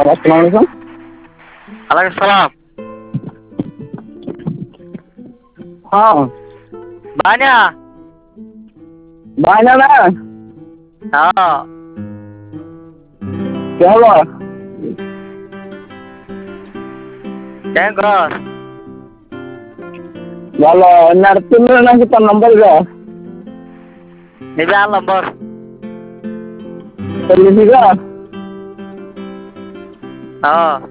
আসসালামু আলাইকুম। ওয়ালাইকুম সালাম। হ্যাঁ, বায়না। বাইনা না? হ্যাঁ। কি হলো? কেন কর? ভালো না, তুমি নাকি তোর নম্বর গো? নিবে আর নম্বর। লিখি গো? হ্যাঁ।